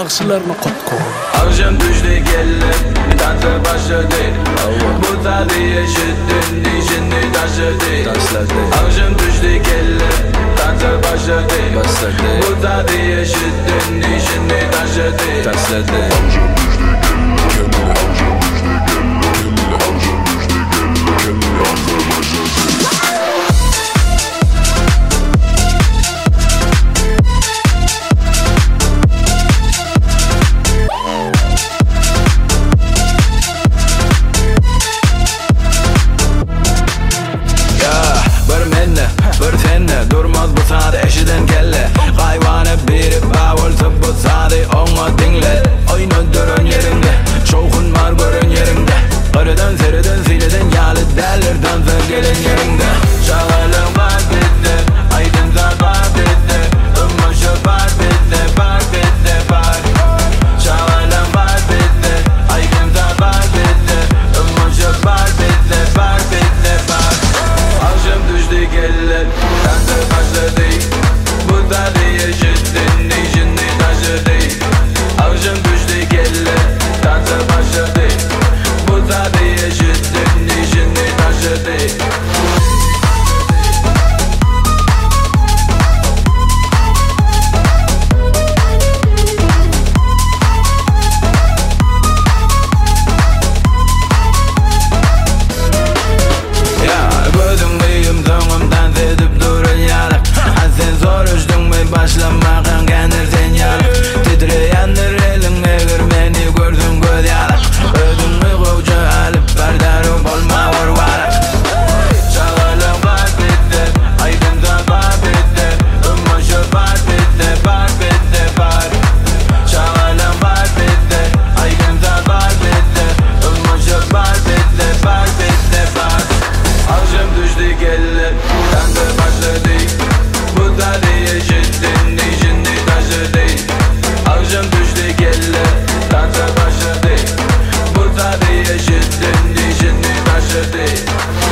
yaxshilarni qotqon. Akşam düştü gelle, dansa başladı. Bu tadı yaşadın, dişini taşıdı. Akşam düştü gelle, dansa başladı. Bu tadı yaşadın, dişini taşıdı. Bir senne durmaz bu sade eşiden gelle. Hayvanı biri bağolsa bu sade ona dinle. Oyunu durun yerinde, çoğun var görün yerinde. Kırıdan seriden sileden yalı derler dansa gelin yerinde. Şağalım var bizde, aydınlar var bizde. Umuşu var bizde, var bizde var. Şağalım var bizde, aydınlar var bizde. Umuşu var bizde, var bizde var. Akşam düştü gelle, dansa başladı. Bu tadı yaşadın, dişini taşıdı. Akşam düştü gelle, dansa başladı. Bu tadı yaşadın, dişini taşıdı. Başlamagan gelir sen yanık. Titreyenler eline görmeni gördüm göz yanık. Ödümü koca alıp bardarım olma varvarak. Şağalım var bitti, aydınlar var bitti. Umuşu var bitti, var bitti var. Şağalım var bitti, aydınlar var bitti. Umuşu var bitti, var bitti var. Akşam düştü gelle, dansa başladı. Bu tadı yaşadın, dişini taşıdı. Akşam düştü gelle, dansa başladı. Bu tadı yaşadın, dişini taşıdı.